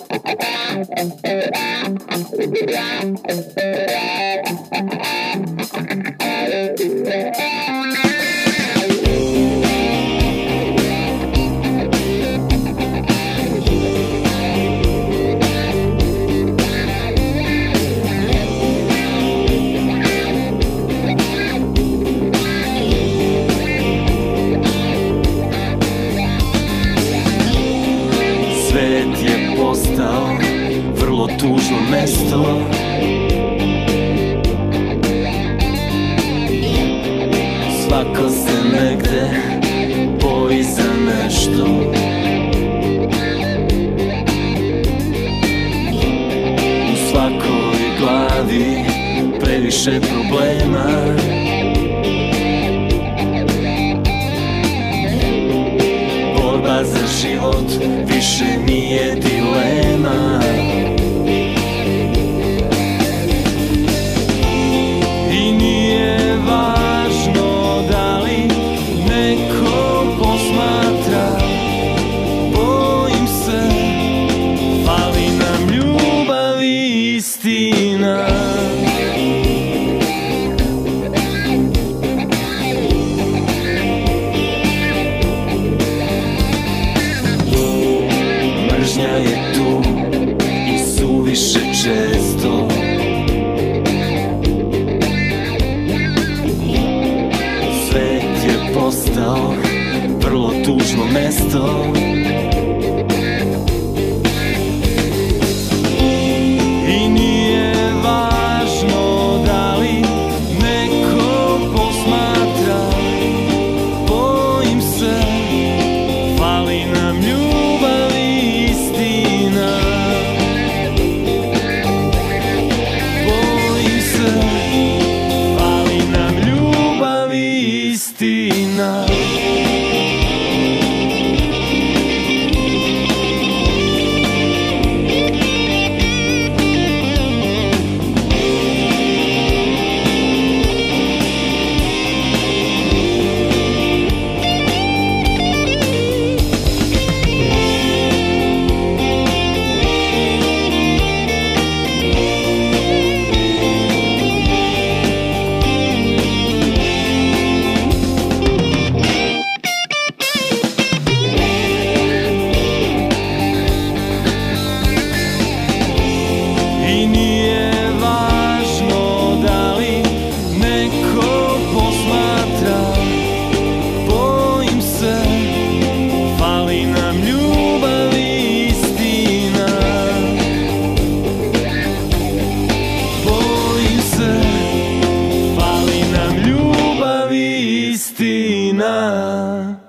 Svet je postao vrlo tužno mesto. Svako se negde boji za nešto. U svakoj glavi previše problema. Borba za život više nije dilema. I nije važno da li neko posmatra. Bojim se, fali nam ljubav i istina. Mržnja je tu i suviše često. Svet je postao vrlo tužno mesto. I nije važno da li neko posmatra. Bojim se, fali nam ljubav i istina. Bojim se, fali nam ljubav i istina. I nije važno da li neko posmatra. Bojim se, fali nam ljubav i istina. Bojim se, fali nam ljubav i istina.